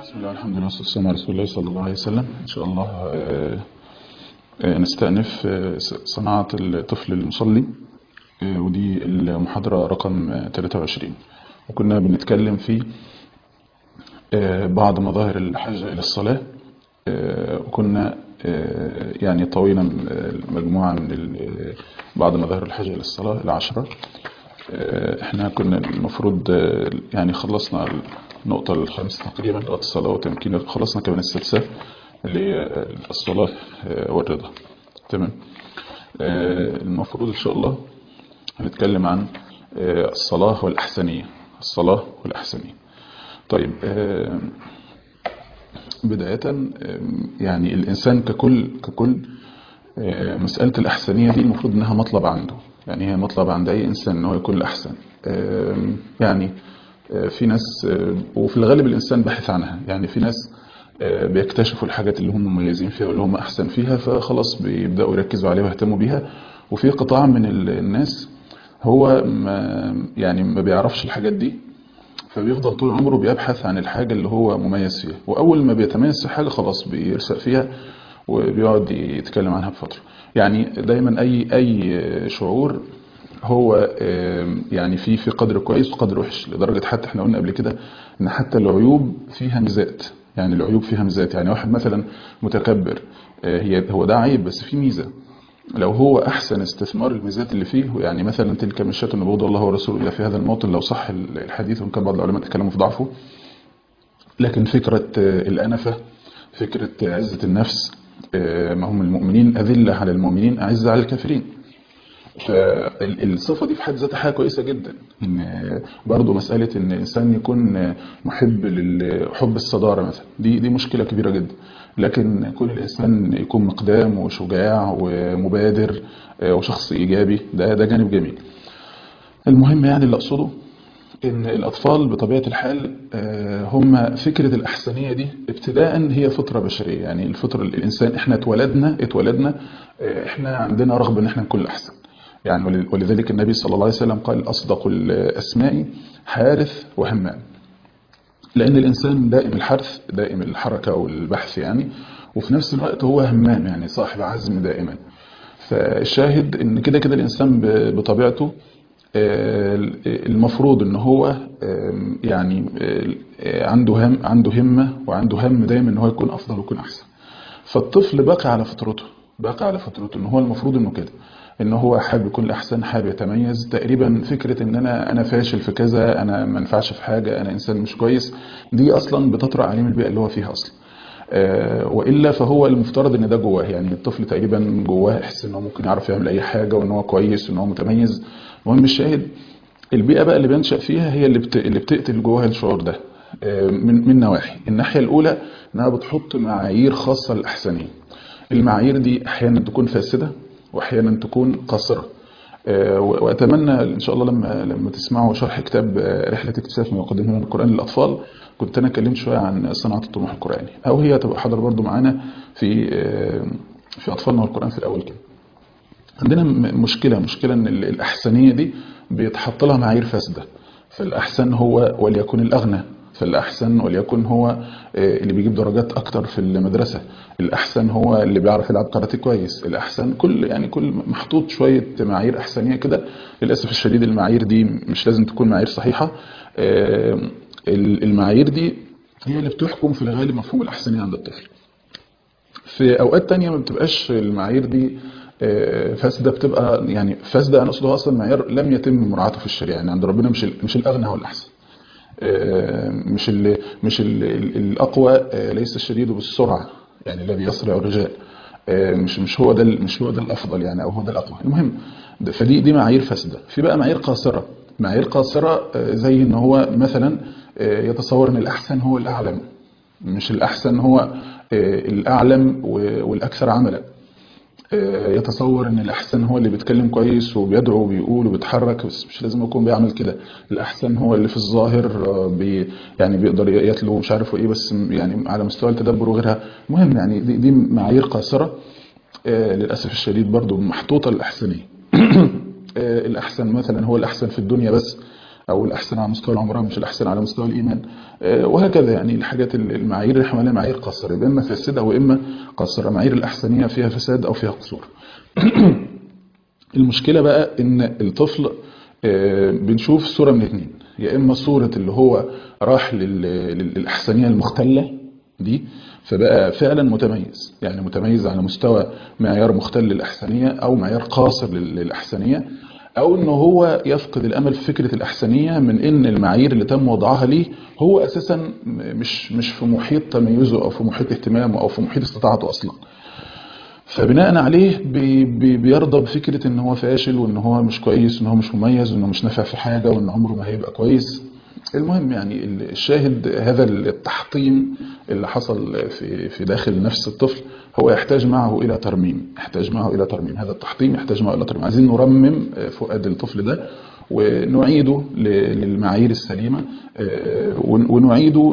بسم الله والحمد لله والصلاة والسلام على رسول الله صلى الله عليه وسلم. إن شاء الله نستأنف صناعة الطفل المصلي، ودي المحاضرة رقم 23. وكنا بنتكلم في بعض مظاهر الحاجة إلى الصلاة، وكنا يعني طوينا مجموعة من بعض مظاهر الحاجة إلى الصلاة العشرة. احنا كنا المفروض يعني خلصنا النقطة الخامسة تقريبا، الصلاة وتمكين، خلصنا كمان السادسة اللي هي الصلاة والرضا. تمام. المفروض ان شاء الله هنتكلم عن الصلاة والأحسنية. الصلاة والأحسنية. طيب، بداية يعني الإنسان ككل مسألة الأحسنية دي المفروض إنها مطلب عنده، يعني هي مطلب عند أي إنسان إنه يكون الأحسن. يعني في ناس، وفي الغالب الإنسان باحث عنها، يعني في ناس بيكتشفوا الحاجات اللي هم مميزين فيها واللي هم أحسن فيها، فخلاص بيبدأوا يركزوا عليها ويهتموا بيها. وفي قطاع من الناس هو ما بيعرفش الحاجات دي، فبيفضل طول عمره بيبحث عن الحاجة اللي هو مميز فيها، وأول ما بيتميز في حاجة خلاص بيرسق فيها وبيقعد يتكلم عنها بفترة. يعني دايما أي شعور هو يعني في قدر كويس وقدر وحش، لدرجة حتى احنا قلنا قبل كده ان حتى العيوب فيها ميزات. يعني العيوب فيها ميزات، يعني واحد مثلا متكبر، هو ده عيب بس فيه ميزة. لو هو احسن استثمار الميزات اللي فيه، يعني مثلا تلك مشية النبوة الله ورسوله الا في هذا الموطن، لو صح الحديث، وان كان بعض العلماء تكلموا في ضعفه، لكن فكرة الأنفة، فكرة عزة النفس، ما هم المؤمنين أذلة على المؤمنين أعزة على الكافرين. فالصفة دي في حد ذاتها حاجة كويسة جدا. إن برضو مسألة إن الإنسان يكون محب حب الصدارة مثلا، دي مشكلة كبيرة جدا. لكن كون الإنسان يكون مقدام وشجاع ومبادر وشخص إيجابي، ده جانب جميل. المهم يعني اللي أقصده إن الأطفال بطبيعة الحال هم فكرة الأحسنية دي ابتداء هي فطرة بشرية. يعني الفطرة الإنسان، إحنا اتولدنا إحنا عندنا رغبة إن إحنا نكون أحسن. يعني ولذلك النبي صلى الله عليه وسلم قال أصدق الأسماء حارث وهمام، لأن الإنسان دائم الحرث، دائم الحركة والبحث يعني، وفي نفس الوقت هو همام، يعني صاحب عزم دائما. فالشاهد إن كده الإنسان بطبيعته المفروض ان هو يعني عنده همة وعنده هم دايما ان هو يكون افضل ويكون احسن. فالطفل باقي على فطرته ان هو المفروض انه كده، ان هو حابب يكون الاحسن، حابب يتميز. تقريبا فكرة ان انا فاشل في كذا، انا ما ينفعش في حاجة، انا انسان مش كويس، دي اصلا بتطرأ عليه من البيئة اللي هو فيها اصلا. وإلا فهو المفترض ان ده جواه، يعني الطفل تقريبا جواه احس ان هو ممكن يعرف يعمل اي حاجة، وان هو كويس، وان هو متميز. المهم الشاهد، البيئة بقى اللي بينشأ فيها هي اللي بتقتل جواها الشعور ده. من نواحي. الناحية الأولى انها بتحط معايير خاصة للأحسنية. المعايير دي احيانا تكون فاسدة واحيانا تكون قاصرة. واتمنى ان شاء الله لما تسمعوا شرح كتاب رحله اكتشاف ما يقدمه من القران للاطفال، كنت انا اتكلمت شويه عن صناعه الطموح القراني، او هي تبقى حاضر برضو معانا في اطفالنا والقران في الاول كده. عندنا مشكله ان الاحسنيه دي بيتحط لها معايير فاسده. فالاحسن هو وليكن الاغنى، فالاحسن وليكن هو اللي بيجيب درجات اكتر في المدرسه، الاحسن هو اللي بيعرف يلعب كاراتيه كويس، الاحسن كل محطوط شويه معايير احسنيه كده. للاسف الشديد المعايير دي مش لازم تكون معايير صحيحه. المعايير دي هي اللي بتحكم في الغالب مفهوم الاحسنيه عند الطفل. في اوقات تانية ما بتبقاش المعايير دي فاسده، بتبقى يعني فاسده. انا اقصد اصلا معيار لم يتم مراعاته في الشريعه. يعني عند ربنا مش الاغنى هو الاحسن، مش ال الاقوى، ليس الشديد بالسرعه يعني الذي يسرع الرجال، مش هو ده الافضل يعني، او هو ده الاقوى. المهم فدي معايير فاسده. في بقى معايير قاصره زي ان هو مثلا يتصور ان الاحسن هو الاعلم، مش الأحسن هو الأعلم والأكثر عملا. يتصور ان الأحسن هو اللي بيتكلم كويس وبيدعو وبيقول وبيتحرك، بس مش لازم يكون بيعمل كده. الأحسن هو اللي في الظاهر يعني بيقدر يتلو مش عارف ايه، بس يعني على مستوى التدبر وغيرها. مهم يعني دي معايير قاصرة للأسف الشديد برضو محطوطة للأحسنية. الأحسن مثلا هو الأحسن في الدنيا بس، او الاحسن على مستوى العمران مش الاحسن على مستوى الايمان. وهكذا يعني الحاجات المعايير اللي حواليها معايير قاصره، يبقى اما فاسده واما قاصره، معايير الاحسنيه فيها فساد او فيها قصور. المشكله بقى ان الطفل بنشوف صوره من اتنين، يا اما صوره اللي هو راح للاحسنيه المختله دي، فبقى فعلا متميز، يعني متميز على مستوى معيار مختل للاحسنيه او معيار قاصر للاحسنيه، او ان هو يفقد الامل في فكره الاحسنيه من ان المعايير اللي تم وضعها ليه هو اساسا مش في محيط تميزه او في محيط اهتمامه او في محيط استطاعته اصلا. فبناء عليه بيرضى بفكره ان هو فاشل وان هو مش كويس وان هو مش مميز وانه مش نافع في حاجه وان عمره ما هيبقى كويس. المهم يعني الشاهد هذا التحطيم اللي حصل في داخل نفس الطفل هو يحتاج معه الى ترميم، يحتاج معه الى ترميم. هذا التحطيم يحتاج معه الى ترميم. عايزين نرمم فؤاد الطفل ده ونعيده للمعايير السليمه، ونعيده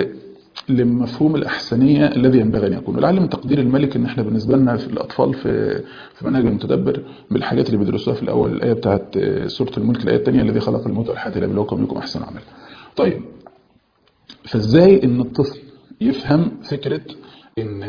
لمفهوم الأحسنية الذي ينبغي أن يكون. ولعل من تقدير الملك إن إحنا بالنسبة لنا في الأطفال في منهج المتدبر بالحاجات اللي بيدرسوها في الأول الآية بتاعت سورة الملك، الآية الثانية الذي خلق الموت والحياة ليبلوكم أيكم أحسن عملا. طيب فإزاي إن الطفل يفهم فكرة إن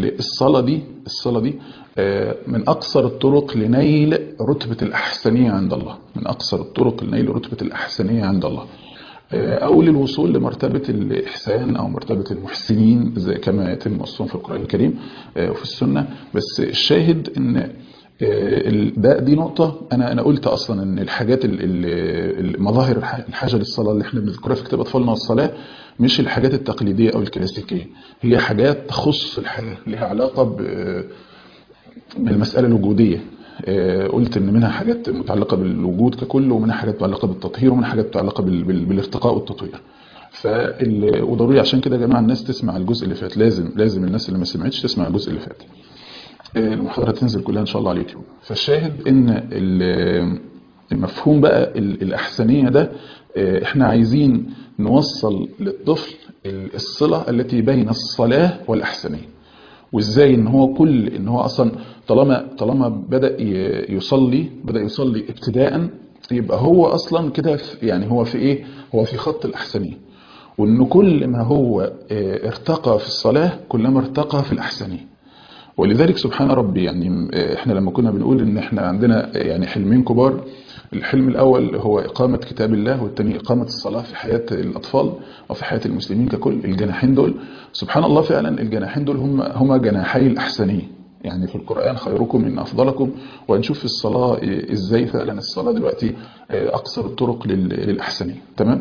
الصلاة دي من أقصر الطرق لنيل رتبة الأحسنية عند الله، من أقصر الطرق لنيل رتبة الأحسنية عند الله، أو للوصول لمرتبة الإحسان أو مرتبة المحسنين زي كما يتم وصفهم في القرآن الكريم وفي السنة. بس الشاهد إن دي نقطة أنا قلت أصلا إن الحاجات المظاهر الحاجة للصلاة اللي احنا بنذكرها في كتاب أطفالنا والصلاة مش الحاجات التقليدية أو الكلاسيكية، هي حاجات تخص الحياة لها علاقة بالمسألة الوجودية. قلت ان منها حاجات متعلقة بالوجود ككل، ومنها حاجات متعلقة بالتطهير، ومنها حاجات متعلقة بالارتقاء والتطوير. وضروري عشان كده يا جماعة الناس تسمع الجزء اللي فات، لازم الناس اللي ما سمعتش تسمع الجزء اللي فات. المحاضرة تنزل كلها ان شاء الله على اليوتيوب. فالشاهد ان المفهوم بقى الأحسنية ده احنا عايزين نوصل للطفل الصلة التي بين الصلاة والأحسنية، وازاي ان هو اصلا طالما بدأ يصلي ابتداء، يبقى هو اصلا كده يعني هو في ايه، هو في خط الاحسنيه، وان كل ما هو ارتقى في الصلاه كلما ارتقى في الاحسنيه. ولذلك سبحان ربي يعني احنا لما كنا بنقول ان احنا عندنا يعني حلمين كبار، الحلم الاول هو اقامه كتاب الله، والثاني اقامه الصلاه في حياه الاطفال او في حياه المسلمين ككل. الجناحين دول سبحان الله فعلا الجناحين دول هما جناحي الاحسنيه. يعني في القران خيركم ان افضلكم، وهنشوف في الصلاه ازاي فعلا الصلاه دلوقتي اقصر الطرق للاحسنيه. تمام.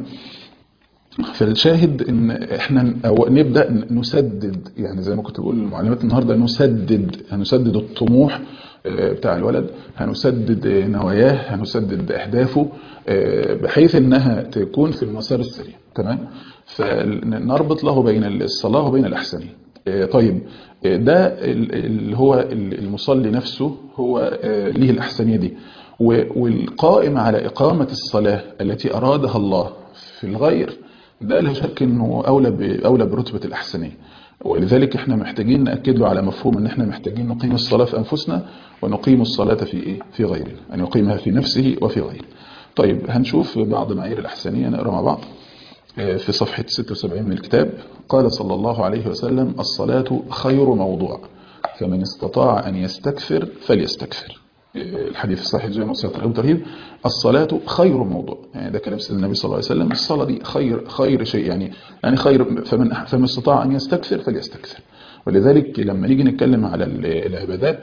فالشاهد ان احنا نبدا نسدد، يعني زي ما كنت بقول للمعلمات النهارده، هنسدد الطموح بتاع الولد، هنسدد نواياه، هنسدد اهدافه بحيث انها تكون في المسار السليم. تمام. فنربط له بين الصلاه وبين الاحسنيه. طيب ده اللي هو المصلي نفسه هو ليه الاحسنيه دي، والقائم على اقامه الصلاه التي ارادها الله في الغير، ده لا شك انه اولى برتبه الاحسنيه. ولذلك احنا محتاجين ناكد له على مفهوم ان احنا محتاجين نقيم الصلاه في انفسنا ونقيم الصلاه في غيرنا، ان يقيمها في نفسه وفي غيره. طيب هنشوف بعض معايير الاحسنيه نقرا مع بعض. في صفحه 76 من الكتاب قال صلى الله عليه وسلم: الصلاه خير موضوع، فمن استطاع ان يستكثر فليستكثر. الحديث الصحيح زي ما قلت لكم ترهيب، الصلاة خير موضوع، يعني ده كلام سيدنا النبي صلى الله عليه وسلم. الصلاة دي خير شيء، يعني خير، فمن استطاع أن يستكثر فليستكثر. ولذلك لما نيجي نتكلم على العبادات،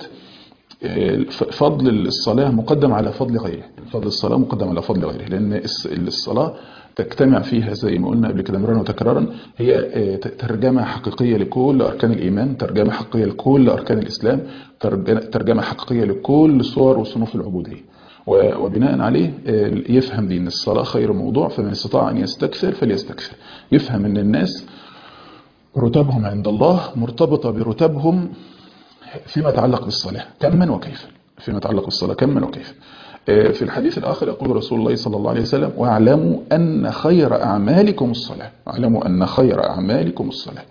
فضل الصلاة مقدم على فضل غيره، فضل الصلاة مقدم على فضل غيره، لأن الصلاة تجتمع فيها زي ما قلنا قبل كده مرارا وتكرارا، هي ترجمة حقيقية لكل أركان الإيمان، ترجمة حقيقية لكل أركان الإسلام، ترجمة حقيقية لكل صور وصنوف العبودية. وبناء عليه يفهم دي ان الصلاة خير موضوع، فمن استطاع أن يستكثر فليستكثر. يفهم ان الناس رتبهم عند الله مرتبطة برتبهم فيما يتعلق بالصلاة كما وكيفا، فيما يتعلق بالصلاة كما وكيفا. في الحديث الآخر يقول رسول الله صلى الله عليه وسلم: واعلموا أن خير أعمالكم الصلاة، واعلموا أن خير أعمالكم الصلاة.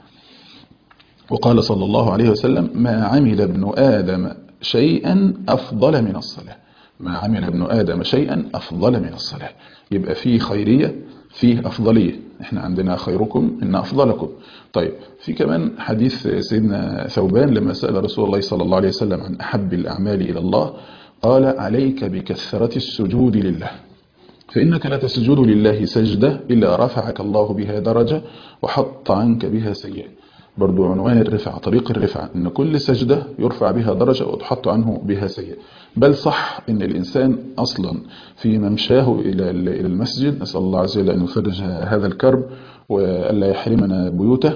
وقال صلى الله عليه وسلم: ما عمل ابن آدم شيئا أفضل من الصلاة. ما عمل ابن آدم شيئا أفضل من الصلاة. يبقى فيه خيرية، فيه أفضلية. احنا عندنا خيركم إن أفضلكم. طيب، في كمان حديث سيدنا ثوبان لما سأل رسول الله صلى الله عليه وسلم عن أحب الأعمال إلى الله، قال: عليك بكثرة السجود لله، فإنك لا تسجد لله سجدة إلا رفعك الله بها درجة وحط عنك بها سيئة. برضو عنوان الرفع، طريق الرفع، إن كل سجدة يرفع بها درجة وتحط عنه بها سيئة. بل صح إن الإنسان أصلا في ممشاه إلى المسجد، نسأل الله عز وجل أن يفرج هذا الكرب وألا يحرمنا بيوته،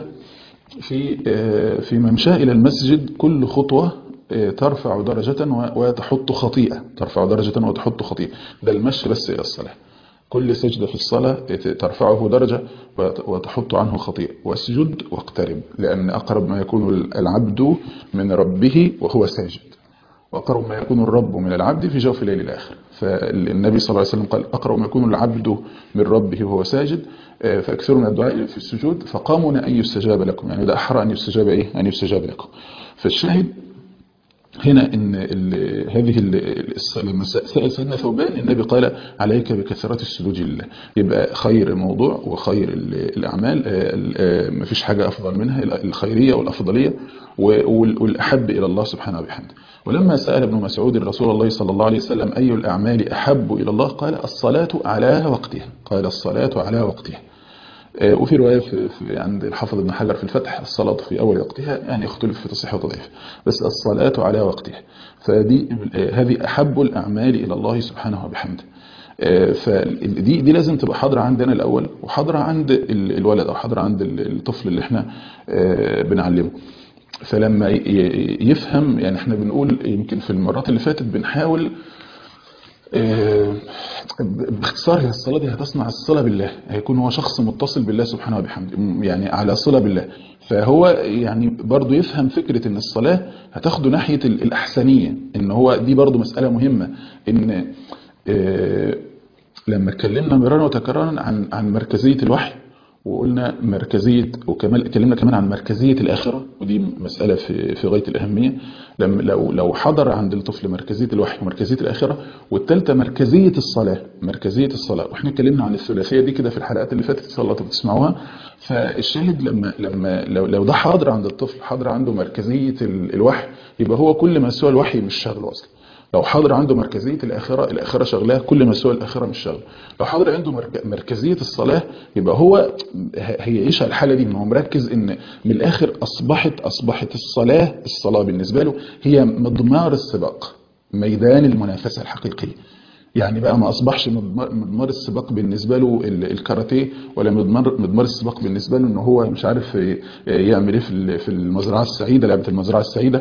في ممشاه إلى المسجد كل خطوة ترفع درجة وتحط خطيئة، ترفع درجة وتحط خطيئة. ده المشي بس إلى الصلاة. كل سجدة في الصلاة ترفعه درجة وتحط عنه خطيئة. واسجد واقترب، لأن أقرب ما يكون العبد من ربه وهو ساجد، وأقرب ما يكون الرب من العبد في جوف الليل الآخر. فالنبي صلى الله عليه وسلم قال: أقرب ما يكون العبد من ربه وهو ساجد فأكثروا من الدعاء في السجود فقاموا أن يستجاب لكم. يعني ده أحرى أن يستجاب أن يستجاب لكم. فالشاهد هنا ان لما سأل سيدنا ثوبان، النبي قال: عليك بكثرة السجود لله. يبقى خير الموضوع وخير الأعمال مفيش حاجة أفضل منها، الخيرية والأفضلية والأحب إلى الله سبحانه وبحمده. ولما سأل ابن مسعود رسول الله صلى الله عليه وسلم: أي الأعمال أحب إلى الله؟ قال: الصلاة على وقتها. قال: الصلاة على وقتها. وفي رواية عند الحافظ ابن حجر في الفتح: الصلاة في أول وقتها، يعني اختلف في تصحيح وتضعيف، بس الصلاة على وقتها. هذه أحب الأعمال إلى الله سبحانه وبحمده. فدي لازم تبقى حاضرة عندنا الأول، وحاضرة عند الولد، أو حاضرة عند الطفل اللي احنا بنعلمه. فلما يفهم، يعني احنا بنقول يمكن في المرات اللي فاتت بنحاول باختصار، هي الصلاة دي هتصنع الصلة بالله، هيكون هو شخص متصل بالله سبحانه وبحمده، يعني على صلة بالله. فهو يعني برضو يفهم فكرة ان الصلاة هتاخده ناحية الأحسنية، ان هو دي برضو مسألة مهمة. ان لما اتكلمنا مرارا وتكرارا عن مركزية الوحي، وقلنا مركزية، وكمان اتكلمنا كمان عن مركزية الآخرة، ودي مسألة في غاية الأهمية. لو حضر عند الطفل مركزية الوحي ومركزية الآخرة، والثالثة مركزية الصلاة، مركزية الصلاة، واحنا اتكلمنا عن الثلاثية دي كده في الحلقات اللي فاتت، ان شاء الله تسمعوها. فالشاهد لو ده حاضر عند الطفل، حاضر عنده مركزية الوحي، يبقى هو كل ما سوى الوحي مش شغله أصلا. لو حاضر عنده مركزية الآخرة شغلاه، كل ما سوى الآخرة مش شغله. لو حاضر عنده مركزية الصلاة، يبقى هو هيعيش الحالة دي، انه مركز ان من الآخر أصبحت الصلاة بالنسبة له هي مضمار السباق، ميدان المنافسة الحقيقية. يعني بقى ما أصبحش مضمار السباق بالنسبة له الكاراتيه، ولا مضمار السباق بالنسبة له انه هو مش عارف يعمل ايه في المزرعة السعيدة، لعبة المزرعة السعيدة.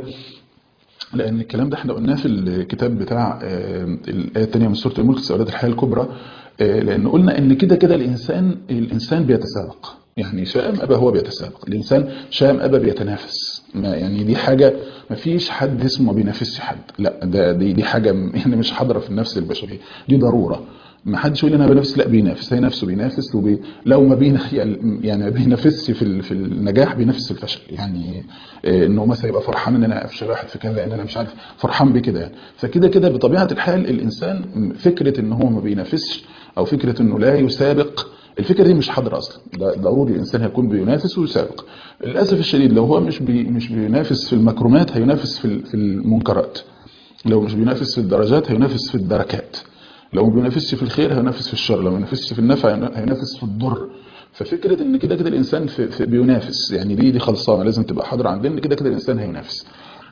لأن الكلام ده احنا قلناه في الكتاب بتاع الآية الثانية من سورة الملك، سؤالات الحياة الكبرى. لأن قلنا إن كده الإنسان بيتسابق، يعني شاء أبا هو بيتسابق، الإنسان شاء أبا بيتنافس. يعني دي حاجة ما فيش حد اسمه ما بينافسش حد، لا، دي حاجة يعني مش حاضرة في النفس البشرية، دي ضرورة. ما حدش يقول انا بنافس، لا، بينافس، هي نفسه بينافس، لو ما يعني ما بينافسش في النجاح، بينافس في الفشل. يعني انه مثلا يبقى فرحان ان انا افشل واحد في كذا، ان انا مش عارف، فرحان بكده يعني. فكده بطبيعه الحال الانسان فكره ان هو ما بينافسش، او فكره انه لا يسابق، الفكره دي مش حاضره اصلا. ده ضروري الانسان هيكون بينافس ويسابق. للاسف الشديد لو هو مش بينافس في المكرمات، هينافس في المنكرات. لو مش بينافس في الدرجات، هينافس في الدركات. لو ما بينافسش في الخير، هينافس في الشر. لو ما بينافسش في النفع، هينافس في الضر. ففكره ان كده الانسان بينافس، يعني دي خلصانه، لازم تبقى حاضره عندنا، كده الانسان هينافس.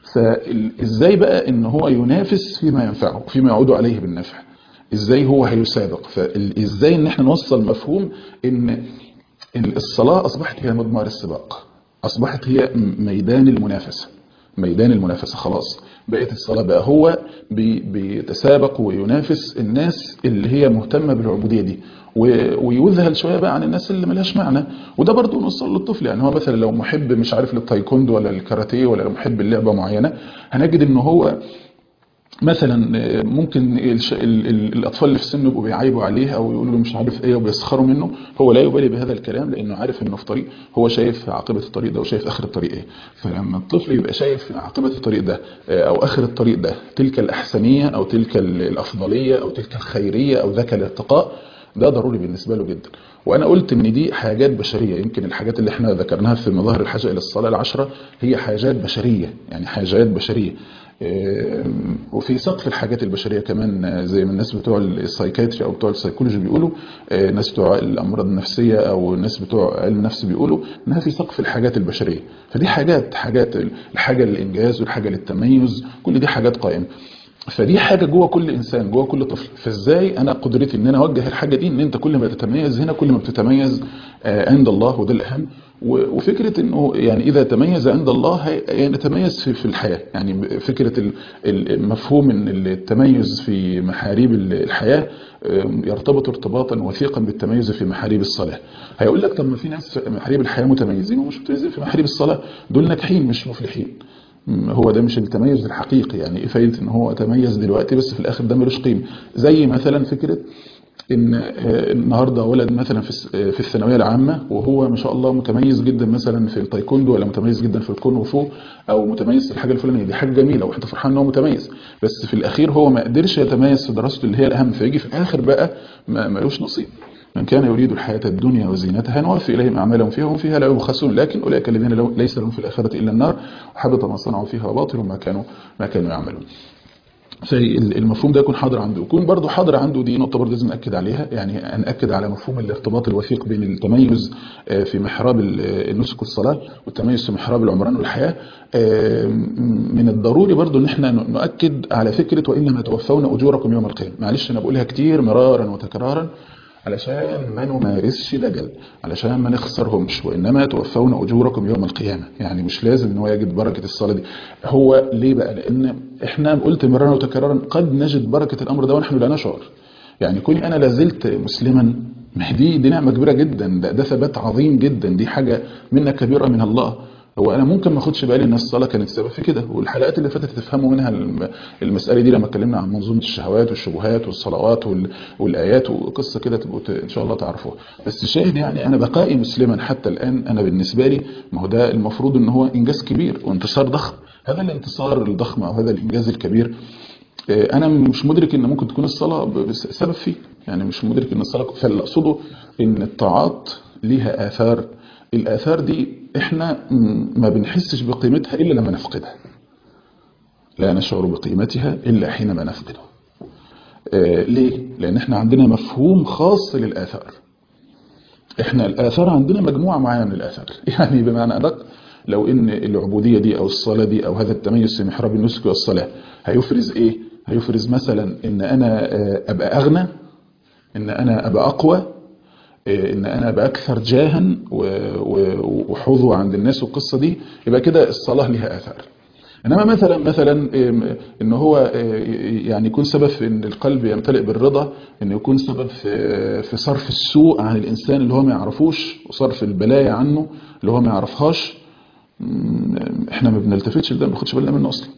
فازاي بقى ان هو ينافس فيما ينفعه، فيما يعود عليه بالنفع؟ ازاي هو هيسابق؟ فازاي ان احنا نوصل مفهوم ان الصلاه اصبحت هي مضمار السباق، اصبحت هي ميدان المنافسة. خلاص بقت الصلاة بقى هو بيتسابق وينافس الناس اللي هي مهتمة بالعبودية دي، ويذهل شوية بقى عن الناس اللي ملهاش معنى. وده برضو نوصل للطفل، يعني هو مثلا لو محب مش عارف للتايكوندو ولا الكاراتيه، ولا محب اللعبة معينة، هنجد انه هو مثلا ممكن الاطفال اللي في سنه يبقوا بيعيبوا عليه او يقولوا له مش عارف ايه وبيسخروا منه، هو لا يبالي بهذا الكلام لانه عارف انه في طريق، هو شايف عاقبه الطريق ده وشايف اخر الطريق ايه. فلما الطفل يبقى شايف عاقبه الطريق ده او اخر الطريق ده تلك الاحسنيه او تلك الافضليه او تلك الخيريه او ذاك الارتقاء، ده ضروري بالنسبه له جدا. وانا قلت ان دي حاجات بشريه، يمكن الحاجات اللي احنا ذكرناها في مظاهر الحاجه الى الصلاه العشره هي حاجات بشريه، يعني حاجات بشريه. وفي سقف الحاجات البشريه كمان، زي ما الناس بتوع السايكاتري او بتوع السيكولوجي بيقولوا، الناس بتوع الامراض النفسيه او الناس بتوع علم النفس بيقولوا انها في سقف الحاجات البشريه. فدي حاجات الحاجه للانجاز والحاجه للتميز، كل دي حاجات قائمه. فدي حاجه جوه كل انسان، جوه كل طفل. فازاي انا قدرتي ان انا اوجه الحاجه دي، ان انت كل ما تتميز هنا كل ما بتتميز عند الله، وده الاهم. وفكره انه يعني اذا تميز عند الله يتميز في الحياه. يعني فكره المفهوم ان التميز في محاريب الحياه يرتبط ارتباطا وثيقا بالتميز في محاريب الصلاه. هيقول لك طب ما في ناس في محاريب الحياه متميزين ومش متميزين في محاريب الصلاه، دول ناجحين مش مفلحين. هو ده مش التميز الحقيقي. يعني ايه فايده ان هو تميز دلوقتي بس في الاخر ده ملوش قيمه؟ زي مثلا فكره ان النهارده ولد مثلا في الثانويه العامه وهو ما شاء الله متميز جدا مثلا في التايكوندو، ولا متميز جدا في الكونغ فو، او متميز في الحاجه الفلانيه، دي حاجه جميله وانت فرحان ان هو متميز، بس في الاخير هو ما قدرش يتميز في دراسته اللي هي الاهم، فيجي في الاخر بقى ملوش نصيب. من كان يريد الحياة الدنيا وزينتها نوفي إليهم أعمالهم فيها وهم فيها لا يبخسون، لكن أولئك الذين ليس لهم في الآخرة إلا النار وحبط ما صنعوا فيها وباطل ما كانوا يعملون. فالمفهوم ده يكون حاضر عنده، يكون برضه حاضر عنده. دي نقطة برضه لازم نأكد عليها، يعني نأكد على مفهوم الارتباط الوثيق بين التميز في محراب النسك والصلاة والتميز في محراب العمران والحياة. من الضروري برضه ان احنا نؤكد على فكرة وإنما توفون أجوركم يوم القيامة. معلش أنا بقولها كتير مرارا وتكرارا علشان ما نمارسش دجل، علشان ما نخسرهمش. وانما توفون اجوركم يوم القيامه، يعني مش لازم ان هو يجد بركه الصلاه دي. هو ليه بقى؟ لان احنا قلت مرارا وتكرارا قد نجد بركه الامر ده ونحن لا نشعر. يعني كوني انا لازلت مسلما، ما هي دي نعمه كبيره جدا، ده ثبات عظيم جدا، دي حاجه منة كبيره من الله. هو انا ممكن ما اخدش بالي ان الصلاه كانت سبب في كده، والحلقات اللي فاتت تفهموا منها المساله دي لما اتكلمنا عن منظومه الشهوات والشبهات والصلوات والايات وقصه كده، تبقوا ان شاء الله تعرفوها. بس الشاهد يعني انا بقائي مسلما حتى الان انا بالنسبه لي، ما هو ده المفروض ان هو انجاز كبير وانتصار ضخم. هذا الانتصار الضخم او هذا الانجاز الكبير انا مش مدرك ان ممكن تكون الصلاه سبب فيه. يعني مش مدرك ان الصلاه، فاللي اقصده ان الطاعات ليها اثار. الاثار دي احنا ما بنحسش بقيمتها الا لما نفقدها، لا نشعر بقيمتها الا حينما نفقدها. ليه؟ لان احنا عندنا مفهوم خاص للاثار. احنا الاثار عندنا مجموعه معينه من الاثار يعني بمعنى ادق، لو ان العبوديه دي او الصلاه دي او هذا التميز في محراب النسك والصلاه هيفرز ايه؟ هيفرز مثلا ان انا ابقى اغنى، ان انا ابقى اقوى، ان انا ابقى اكثر جاها وحظوة عند الناس، والقصه دي يبقى كده الصلاه لها اثار. انما مثلا ان هو يعني يكون سبب في ان القلب يمتلئ بالرضا، ان يكون سبب في صرف السوء عن الانسان اللي هو ما يعرفوش، وصرف البلايا عنه اللي هو ما يعرفهاش، احنا ما بنلتفتش لده، ما بناخدش بالنا منه اصلا.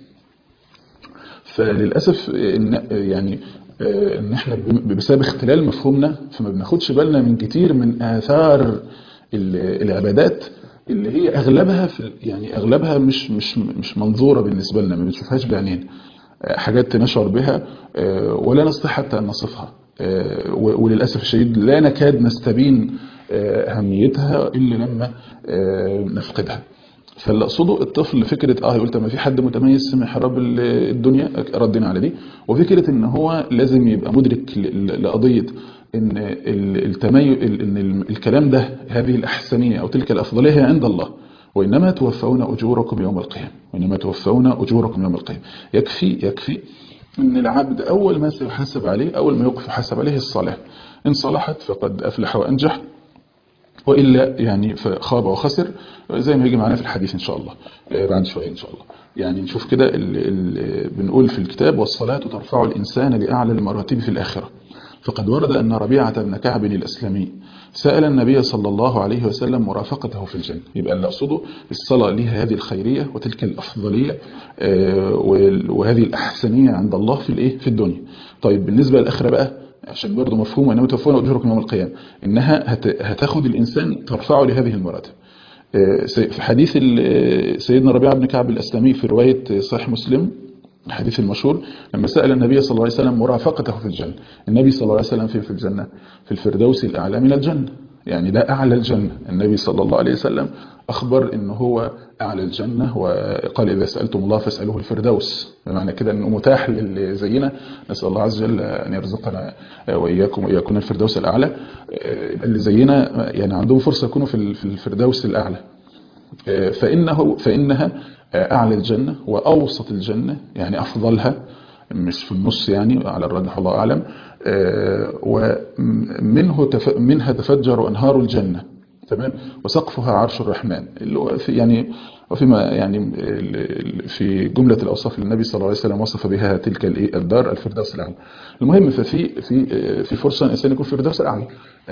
فللاسف ان يعني ان احنا بسبب اختلال مفهومنا فما بناخدش بالنا من كتير من اثار العبادات اللي هي اغلبها يعني اغلبها مش منظوره بالنسبه لنا، ما بنشوفهاش بعينينا، حاجات نشعر بها ولا نستطيع حتى ان نصفها، وللاسف الشديد لا نكاد نستبين اهميتها الا لما نفقدها. فاللي اقصده الطفل فكره يقول طب ما في حد متميز في محراب الدنيا، ردنا على دي. وفكره ان هو لازم يبقى مدرك لقضيه ان التميز، ان الكلام ده هذه الاحسنيه او تلك الافضليه هي عند الله، وانما توفون اجوركم يوم القيامه، وانما توفون اجوركم يوم القيامه. يكفي ان العبد اول ما سيحاسب عليه، اول ما يوقف يحاسب عليه الصلاه، ان صلحت فقد افلح وانجح، وإلا يعني فخاب وخسر، زي ما يجي معنا في الحديث إن شاء الله بعد شوية إن شاء الله. يعني نشوف كده بنقول في الكتاب والصلاة ترفع الإنسان لأعلى المراتب في الآخرة. فقد ورد أن ربيعة بن كعب الأسلمي سأل النبي صلى الله عليه وسلم مرافقته في الجنة. يبقى اللي أقصده الصلاة لها هذه الخيرية وتلك الأفضلية وهذه الأحسنية عند الله في الإيه في الدنيا. طيب بالنسبة للآخرة بقى، عشان برضه مفهوم أنه توفون أجركم يوم القيامة، إنها هتاخد الإنسان ترفعه لهذه المراتب. في حديث سيدنا ربيعة بن كعب الأسلمي في رواية صحيح مسلم، الحديث المشهور، لما سأل النبي صلى الله عليه وسلم مرافقته في الجنة. النبي صلى الله عليه وسلم في الجنة في الفردوس الأعلى من الجنة، يعني ده أعلى الجنة. النبي صلى الله عليه وسلم أخبر إنه هو أعلى الجنة، وقال إذا سألتم الله فاسألوه الفردوس، بمعنى كده إنه متاح للي زينا. نسأل الله عز وجل أن يرزقنا وإياكم الفردوس الأعلى. اللي زينا يعني عندهم فرصة يكونوا في الفردوس الأعلى. فإنها أعلى الجنة وأوسط الجنة، يعني أفضلها، مش في النص يعني على الراجح الله أعلم. ومنها تفجر أنهار الجنة، تمام، وسقفها عرش الرحمن، اللي هو في يعني وفيما يعني في جملة الأوصاف اللي النبي صلى الله عليه وسلم وصف بها تلك الدار الفردوس الأعلى. المهم في فرصة الإنسان يكون في الفردوس الأعلى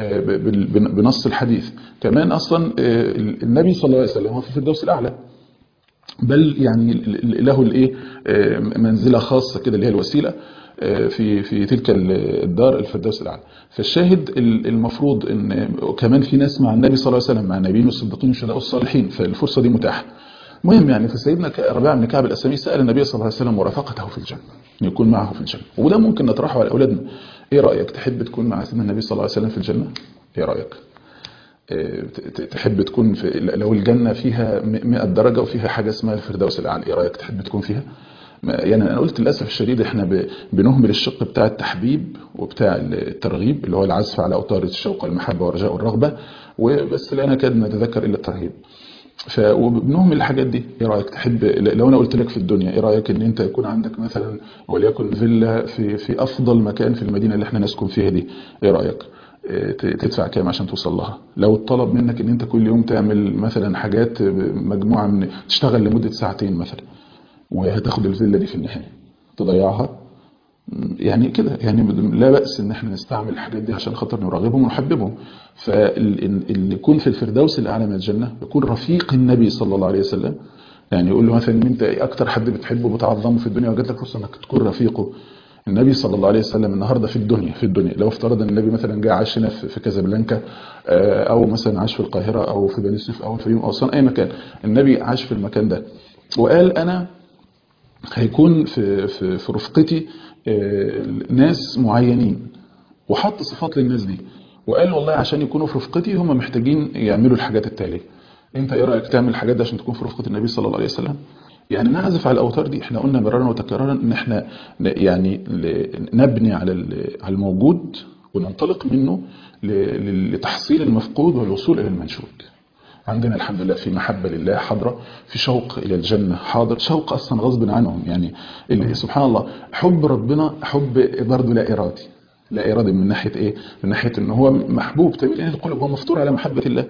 بنص الحديث. كمان أصلا النبي صلى الله عليه وسلم هو في الفردوس الأعلى، بل يعني له الايه منزله خاصه كده اللي هي الوسيله في تلك الدار الفردوس الاعلى. فالشاهد المفروض ان كمان في ناس مع النبي صلى الله عليه وسلم، مع النبيين والصديقين والشهداء والصالحين، فالفرصه دي متاحه. مهم يعني فسيدنا ربيعة بن كعب الأسلمي سأل النبي صلى الله عليه وسلم مرافقته في الجنة، ان يكون معه في الجنة. وده ممكن نطرحه على اولادنا. ايه رايك تحب تكون مع سيدنا النبي صلى الله عليه وسلم في الجنه؟ ايه رايك تحب تكون لو الجنة فيها 100 درجة وفيها حاجة اسمها الفردوس الأعلى، ايه رأيك تحب تكون فيها؟ يعني أنا قلت للأسف الشديد احنا بنهمل الشق بتاع التحبيب وبتاع الترغيب، اللي هو العزف على أوتار الشوق والمحبة والرجاء والرغبة، وبس لا نكاد نتذكر إلا الترهيب. وبنهمل الحاجات دي. ايه رايك تحب لو انا قلت لك في الدنيا، ايه رايك ان انت يكون عندك مثلا وليكن فيلا في افضل مكان في المدينه اللي احنا نسكن فيها دي، ايه رايك تدفع كام عشان توصل لها؟ لو الطلب منك ان انت كل يوم تعمل مثلا حاجات مجموعه من تشتغل لمده ساعتين مثلا، وهتاخد الفيلا دي في النهايه تضيعها، يعني كده يعني لا بأس ان احنا نستعمل الحاجات دي عشان خاطر نرغبهم ونحببهم. فاللي يكون في الفردوس الاعلى من الجنه يكون رفيق النبي صلى الله عليه وسلم، يعني يقول له مثلا انت اكتر حد بتحبه وبتعظمه في الدنيا وجات لك فرصه انك تكون رفيقه. النبي صلى الله عليه وسلم النهارده في الدنيا لو افترض ان النبي مثلا جاء عاش هنا في كازابلانكا، او مثلا عاش في القاهره او في بني سويف او في الفيوم او اصلا اي مكان، النبي عاش في المكان ده وقال انا هيكون في رفقتي ناس معينين، وحط صفات للناس دي، وقال والله عشان يكونوا في رفقتي هم محتاجين يعملوا الحاجات التالية. انت ايه رايك تعمل الحاجات دي عشان تكون في رفقه النبي صلى الله عليه وسلم؟ يعني نعزف على الاوتار دي. احنا قلنا مرارا وتكرارا ان احنا يعني نبني على الموجود وننطلق منه لتحصيل المفقود والوصول الى المنشود. عندنا الحمد لله في محبة لله حاضرة، في شوق إلى الجنة حاضر، شوق أصلا غصب عنهم يعني. سبحان الله، حب ربنا حب برضه لا إرادي، لا إرادي من ناحية إيه؟ من ناحية إن هو محبوب تميل إليه القلوب، هو مفطور على محبة الله.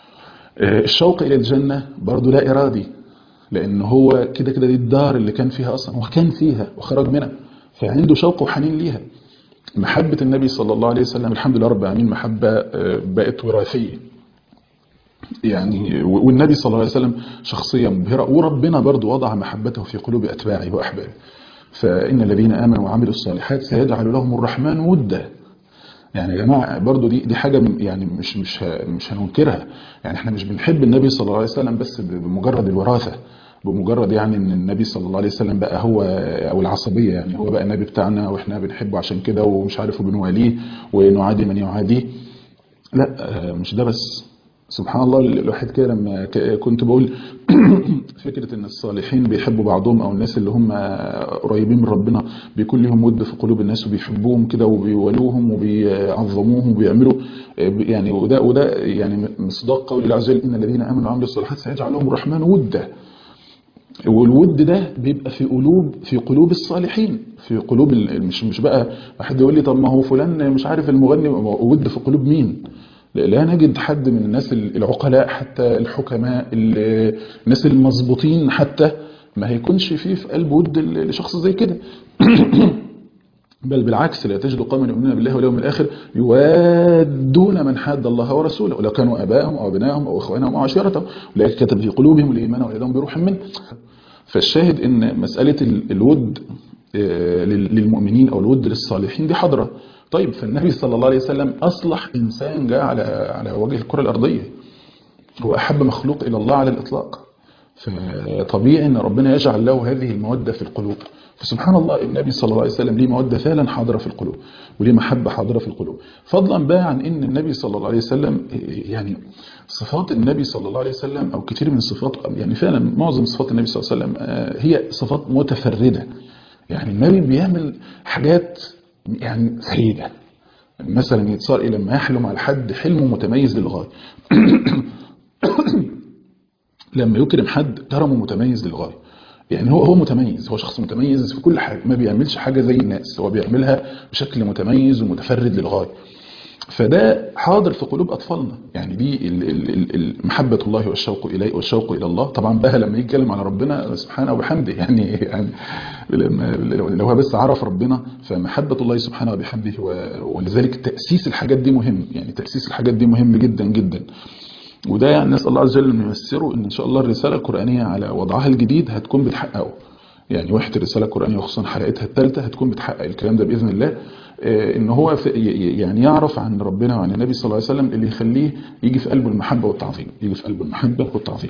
الشوق إلى الجنة برضه لا إرادي، لأن هو كده كده دي الدار اللي كان فيها أصلا، وكان فيها وخرج منها، فعنده شوق وحنين ليها. محبة النبي صلى الله عليه وسلم الحمد لله رب العالمين محبة بقت وراثية يعني، والنبي صلى الله عليه وسلم شخصية مبهرة، وربنا برضو وضع محبته في قلوب أتباعه وأحبابه. فإن الذين آمنوا وعملوا الصالحات سيجعل لهم الرحمن ودا. يعني يا جماعة برضو دي حاجة يعني مش هننكرها. يعني احنا مش بنحب النبي صلى الله عليه وسلم بس بمجرد الوراثة، بمجرد يعني ان النبي صلى الله عليه وسلم بقى هو او العصبية، يعني هو بقى النبي بتاعنا واحنا بنحبه عشان كده ومش عارف وبنواليه ونعادي من يعاديه. لا مش ده بس. سبحان الله، الواحد كده لما كنت بقول فكرة ان الصالحين بيحبوا بعضهم، او الناس اللي هم قريبين من ربنا بيكون لهم ود في قلوب الناس وبيحبوهم كده وبيولوهم وبيعظموهم وبيعملوا يعني، وده يعني مصداق قول الله عز وجل ان الذين امنوا وعملوا الصالحات سيجعل لهم الرحمن ودا. والود ده بيبقى في قلوب الصالحين، في قلوب مش بقى واحد يقول لي طب ما هو فلان مش عارف المغني، ود في قلوب مين؟ لا نجد حد من الناس العقلاء حتى الحكماء الناس المظبوطين حتى ما هيكونش فيه في قلب ود لشخص زي كده. بل بالعكس لا تجد قوما يؤمنون بالله واليوم الآخر يوادون من حاد الله ورسوله ولو كانوا آباءهم أو أبناءهم أو إخوانهم أو عشيرتهم أولئك كتب في قلوبهم الإيمان وأيدهم بروح منه. فالشاهد إن مسألة الود للمؤمنين أو الود للصالحين دي حضرة. طيب فالنبي صلى الله عليه وسلم أصلح إنسان جاء على وجه الكرة الأرضية، هو أحب مخلوق إلى الله على الإطلاق، فطبيعي أن ربنا يجعل له هذه المودة في القلوب. فسبحان الله النبي صلى الله عليه وسلم ليه مودة فعلا حاضرة في القلوب وليه محبة حاضرة في القلوب. فضلا بقى عن أن النبي صلى الله عليه وسلم يعني صفات النبي صلى الله عليه وسلم أو كتير من الصفات، يعني فعلا معظم صفات النبي صلى الله عليه وسلم هي صفات متفردة. يعني النبي بيعمل حاجات يعني فريدة، مثلا يتصار إلى لما يحلم على حد حلمه متميز للغاية لما يكرم حد كرمه متميز للغاية. يعني هو متميز، هو شخص متميز في كل حاجة، ما بيعملش حاجة زي الناس، هو بيعملها بشكل متميز ومتفرد للغاية. فده حاضر في قلوب أطفالنا، يعني دي محبة الله والشوق إليه والشوق إلى الله. طبعا بقى لما يتكلم على ربنا سبحانه وبحمده يعني لو هو بس عرف ربنا فمحبة الله سبحانه وبحمده. ولذلك تأسيس الحاجات دي مهم، يعني تأسيس الحاجات دي مهم جدا جدا. وده يعني نسأل الله عز وجل أن ييسره، إن شاء الله الرسالة القرآنية على وضعها الجديد هتكون بتحققه. يعني وحدة الرسالة القرآنية وخصوصا حلقتها الثالثة هتكون بتحقق الكلام ده بإذن الله. إن هو يعني يعرف عن ربنا وعن النبي صلى الله عليه وسلم اللي يخليه يجي في قلبه المحبة والتعظيم، يجي في قلبه المحبة والتعظيم،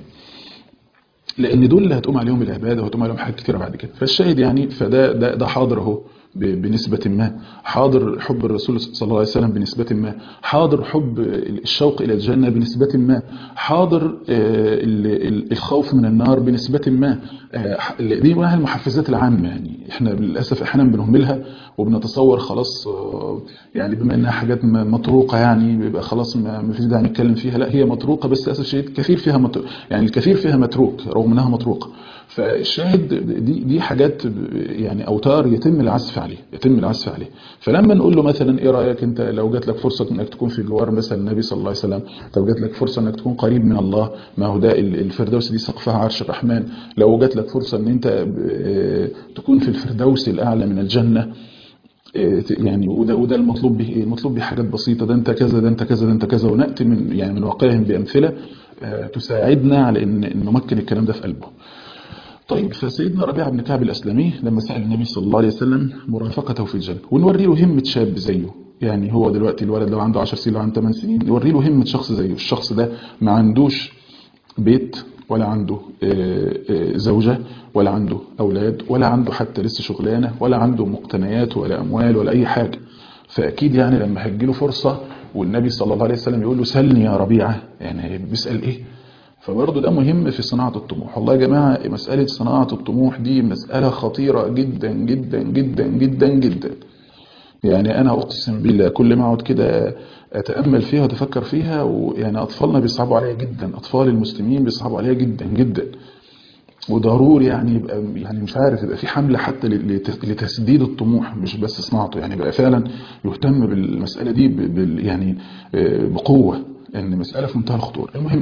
لأن دول اللي هتقوم عليهم العبادة وهتقوم عليهم حاجات كتيرة بعد كده. فالشاهد يعني ده حاضر اهو بنسبة ما، حاضر حب الرسول صلى الله عليه وسلم بنسبة ما، حاضر حب الشوق إلى الجنة بنسبة ما، حاضر الخوف من النار بنسبة ما. دي منها المحفزات العامة، يعني احنا للأسف احيانا بنهملها وبنتصور خلاص يعني بما انها حاجات مطروقة يعني بيبقى خلاص ما فيش داعي نتكلم فيها. لا هي مطروقة بس للأسف شيء كثير فيها يعني الكثير فيها متروك رغم انها مطروقة. فالشاهد دي حاجات يعني اوتار يتم العزف عليه. فلما نقول له مثلا ايه رايك انت لو جات لك فرصه انك تكون في جوار مثلا النبي صلى الله عليه وسلم، لو جات لك فرصه انك تكون قريب من الله، ما هو ده الفردوس دي سقفها عرش الرحمن، لو جات لك فرصه ان انت تكون في الفردوس الاعلى من الجنه، يعني وده المطلوب به. المطلوب به حاجات بسيطه، ده انت كذا ده انت كذا ده انت كذا، وناتي من واقعهم بامثله تساعدنا على ان نمكن الكلام ده في قلبه. طيب فسيدنا ربيعة بن كعب الأسلمي لما سأل النبي صلى الله عليه وسلم مرافقته في الجنة، ونوري له همة شاب زيه. يعني هو دلوقتي الولد لو عنده 10 سنين لو عنده 8 سنين نوري له همة شخص زيه. الشخص ده ما عندوش بيت ولا عنده زوجة ولا عنده أولاد ولا عنده حتى لسه شغلانة ولا عنده مقتنيات ولا أموال ولا أي حاجة. فأكيد يعني لما هتجيله فرصة والنبي صلى الله عليه وسلم يقول له سلني يا ربيعة، يعني بيسأل إيه؟ فبرضه ده مهم في صناعة الطموح. والله يا جماعة مسألة صناعة الطموح دي مسألة خطيرة جدا جدا جدا جدا جدا. يعني أنا أقسم بالله كل ما أقعد كده أتأمل فيها وأتفكر فيها، ويعني أطفالنا بيصعبوا عليها جدا، أطفال المسلمين بيصعبوا عليها جدا جدا. وضروري يعني يبقى يعني مش عارف يبقى في حملة حتى لتسديد الطموح مش بس صناعته، يعني بقى فعلا يهتم بالمسألة دي يعني بقوة، لأن مسألة في منتهى الخطورة. المهم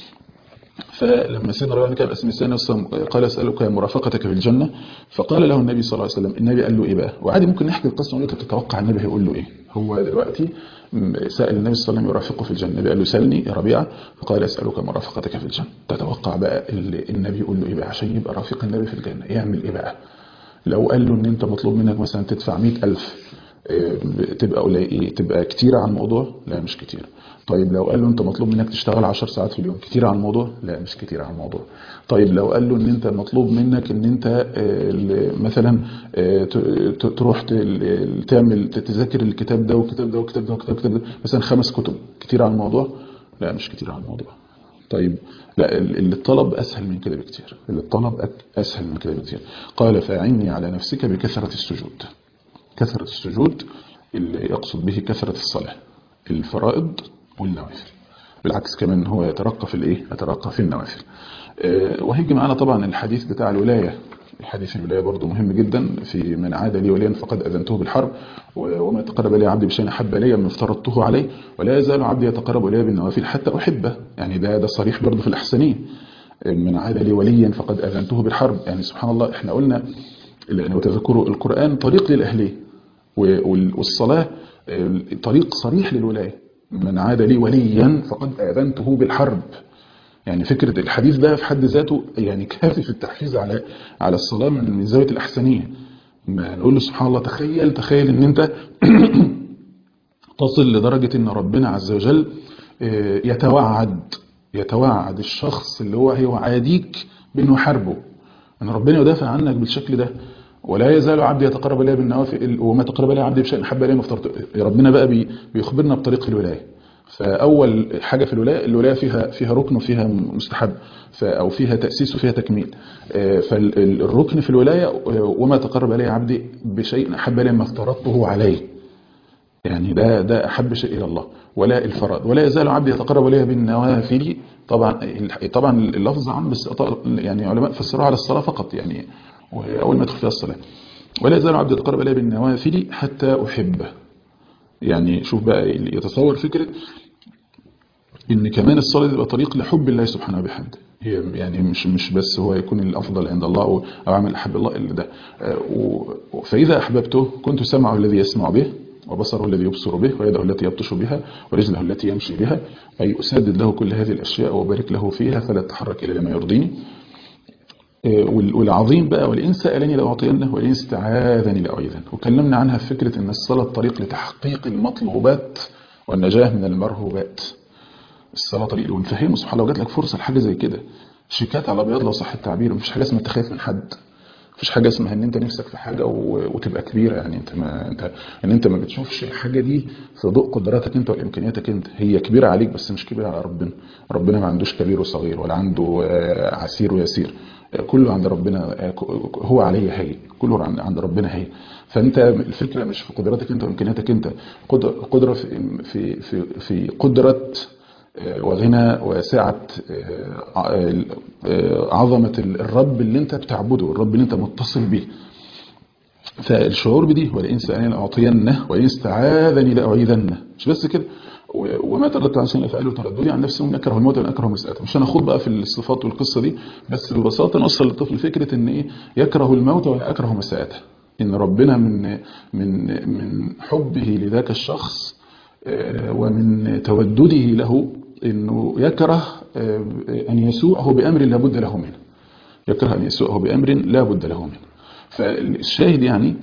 فلما سيدنا ربيعة بن كعب الأسلمي قال أسألك مرافقتك في الجنة، فقال له النبي صلى الله عليه وسلم، النبي قال له إيه بقى؟ وعادي ممكن نحكي القصة ونقول تتوقع النبي هيقول له إيه. هو دلوقتي سأل النبي صلى الله عليه وسلم يرافقه في الجنة، النبي قال له سألني يا ربيعة، فقال أسألك مرافقتك في الجنة. تتوقع بقى النبي يقول له إيه بقى عشان يبقى رافق النبي في الجنة؟ يعمل إيه بقى؟ لو قال له إن أنت مطلوب منك مثلا تدفع 100,000 تبقى قليل، تبقى كتير على الموضوع؟ لا مش كتير. طيب لو قال له انت مطلوب منك تشتغل 10 ساعات في اليوم، كتير على الموضوع؟ لا مش كتير على الموضوع. طيب لو قال له ان انت مطلوب منك ان انت مثلا تروح تعمل تذاكر الكتاب ده والكتاب ده والكتاب ده والكتاب ده مثلا 5 كتب، كتير على الموضوع؟ لا مش كتير على الموضوع. طيب لا اللي الطلب أسهل من كده بكتير، اللي الطلب أسهل من كده بكتير. قال فأعني على نفسك بكثرة السجود. كثرة السجود اللي يقصد به كثرة الصلاة، الفرائض والنوافل. بالعكس كمان هو يترقى في الايه؟ يترقى في النوافل. وهيجي معنا طبعا الحديث بتاع الولاية. الحديث الولاية برضو مهم جدا، في من عاد لي وليا فقد أذنته بالحرب، وما تقرب لي عبدي بشيء أحب لي من افترضته عليه، ولا يزال عبدي يتقرب إلي بالنوافل حتى أحبه. يعني ده صريح برضو في الأحسنين، من عاد لي وليا فقد أذنته بالحرب. يعني سبحان الله احنا قلنا لو تذكروا القرآن طريق للأهلية، والصلاة طريق صريح للولاية. من عاد لي وليا فقد آذنته بالحرب. يعني فكرة الحديث ده في حد ذاته يعني كافي في التحفيز على الصلاة من زاوية الأحسنية. ما نقول له سبحان الله، تخيل ان انت تصل لدرجة ان ربنا عز وجل يتوعد الشخص اللي هو هيعاديك بانه يحاربه، ان ربنا يدافع عنك بالشكل ده. ولا يزال عبدي يتقرب الي بالنوافل وما تقرب الي عبدي بشيء احب الي ما افترضته. ربنا بقى بيخبرنا بطريق الولايه. فاول حاجه في الولايه فيها ركن وفيها مستحب، او فيها تاسيس وفيها تكميل. فالركن في الولايه وما تقرب الي عبدي بشيء احب الي ما افترضته عليه. يعني ده احب شيء الى الله. ولا الفرائض. ولا يزال عبدي يتقرب الي بالنوافل. طبعا اللفظ عام، بس يعني علماء فسروها على الصلاه فقط، يعني اول ما يدخل فيها الصلاه. ولا يزال عبدي يتقرب الي بالنوافل حتى احبه. يعني شوف بقى، يتصور فكره ان كمان الصلاه تبقى طريق لحب الله سبحانه وبحمده. هي يعني مش بس هو يكون الافضل عند الله او عمل احب الله الا ده. فاذا احببته كنت سمعه الذي يسمع به، وبصره الذي يبصر به، ويده التي يبطش بها، ورجله التي يمشي بها. أي أسدد له كل هذه الأشياء وبارك له فيها فلا تتحرك إلى ما يرضيني. والعظيم بقى، ولئن سألني لأعطينه ولئن استعاذني لأعيذنه. وكلمنا عنها في فكرة أن الصلاة طريق لتحقيق المطلوبات والنجاة من المرهوبات. الصلاة طريق، ونفهمه سبحان الله، لو جات لك فرصة لحاجة زي كده شيكات على بياض لو صح التعبير. مفيش حاجة اسمها تخاف من حد، مفيش حاجه اسمها ان انت نفسك في حاجه وتبقى كبيره. يعني انت ما بتشوفش الحاجه دي في ضوء قدراتك انت وامكانياتك انت. هي كبيره عليك بس مش كبيره على ربنا. ربنا ما عندوش كبير وصغير، ولا عنده عسير ويسير. كله عند ربنا هو عليه هي، كله عند ربنا هي. فانت الفكره مش في قدراتك انت وامكانياتك انت، قدره في قدره وغنى وسعة عظمة الرب اللي انت بتعبده، الرب اللي انت متصل به. فالشعور بدي، ولئن سألني لأعطينه ولئن استعاذني لأعيذنه. مش بس كده، وما ترددت عن شيء افعله ترددي عن نفسي ومن اكره الموت ومن اكره مساءته. مش هنخوض بقى في الصفات والقصه دي، بس ببساطه نوصل للطفل فكره ان ايه، يكره الموت ولا اكره مساءته. ان ربنا من حبه لذاك الشخص ومن تودده له انه يكره ان يسوءه بامر لا بد له منه. يكره ان يسوءه بامر لا بد له منه. فالشاهد يعني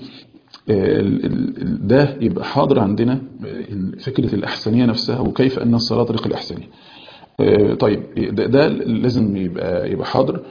ده يبقى حاضر عندنا فكرة الأحسنية نفسها، وكيف أن الصلاة طريق الأحسنية. طيب ده لازم يبقى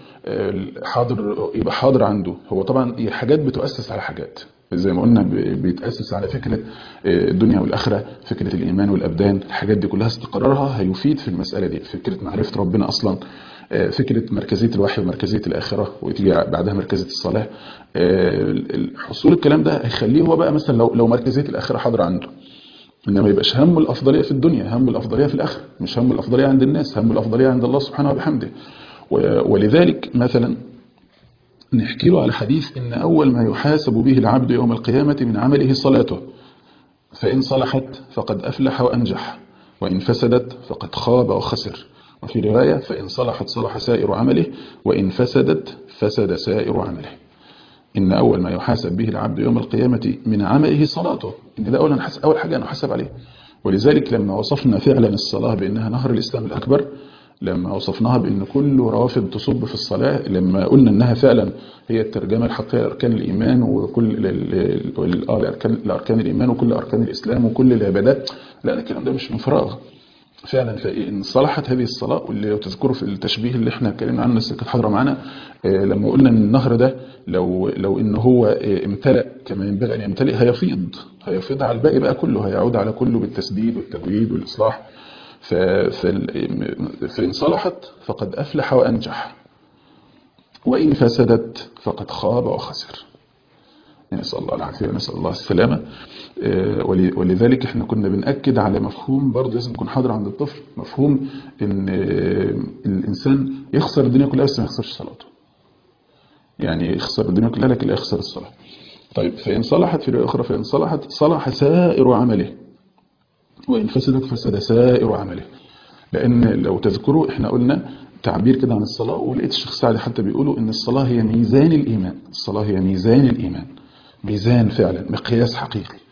يبقى حاضر عنده. هو طبعا حاجات بتؤسس على حاجات، زي ما قلنا بيتأسس على فكرة الدنيا والآخرة، فكرة الإيمان والأبدان. الحاجات دي كلها استقرارها هيفيد في المسألة دي، فكرة معرفة ربنا أصلا، فكرة مركزية الوحي ومركزية الآخرة، وتيجي بعدها مركزية الصلاة. حصول الكلام ده هيخليه هو بقى مثلا لو مركزية الآخرة حاضرة عنده، إنما يبقاش همه الأفضلية في الدنيا، همه الأفضلية في الآخرة، مش همه الأفضلية عند الناس، همه الأفضلية عند الله سبحانه وبحمده. ولذلك مثلا نحكي له على حديث إن أول ما يحاسب به العبد يوم القيامة من عمله صلاته، فإن صلحت فقد أفلح وأنجح، وإن فسدت فقد خاب وخسر. وفي رواية فإن صلحت صلح سائر عمله، وإن فسدت فسد سائر عمله. إن أول ما يحاسب به العبد يوم القيامة من عمله صلاته. إن ده أول حاجة نحاسب عليه. ولذلك لما وصفنا فعلا الصلاة بأنها نهر الإسلام الأكبر، لما وصفناها بأن كل روافد تصب في الصلاة، لما قلنا أنها فعلا هي الترجمة الحقيقية لأركان الإيمان وكل الأركان الإيمان وكل أركان الإسلام وكل العبادات، لا الكلام ده مش من فراغ. فعلا فإن صلحت هذه الصلاة، واللي لو تذكروا في التشبيه اللي احنا اتكلمنا عنه الست حاضرة معانا، لما قلنا ان النهر ده لو ان هو امتلأ كما ينبغي ان يمتلئ هيفيض على الباقي بقى كله، هيعود على كله بالتسديد والتجويد والإصلاح. فإن صلحت فقد أفلح وأنجح، وإن فسدت فقد خاب وخسر. نسأل الله العافية ونسأل الله السلامة. ولذلك احنا كنا بنأكد على مفهوم برضه لازم يكون حاضر عند الطفل، مفهوم ان الإنسان يخسر الدنيا كلها بس ما يخسرش صلاته. يعني يخسر الدنيا كلها لكن لا يخسر الصلاة. طيب فإن صلحت، في رواية أخرى فإن صلحت صلح سائر عمله، وإن فسدت فسد سائر عمله. لأن لو تذكروا احنا قلنا تعبير كده عن الصلاة، ولقيت الشيخ سعد حتى بيقولوا ان الصلاة هي ميزان الإيمان. الصلاة هي ميزان الإيمان، ميزان فعلا، مقياس حقيقي.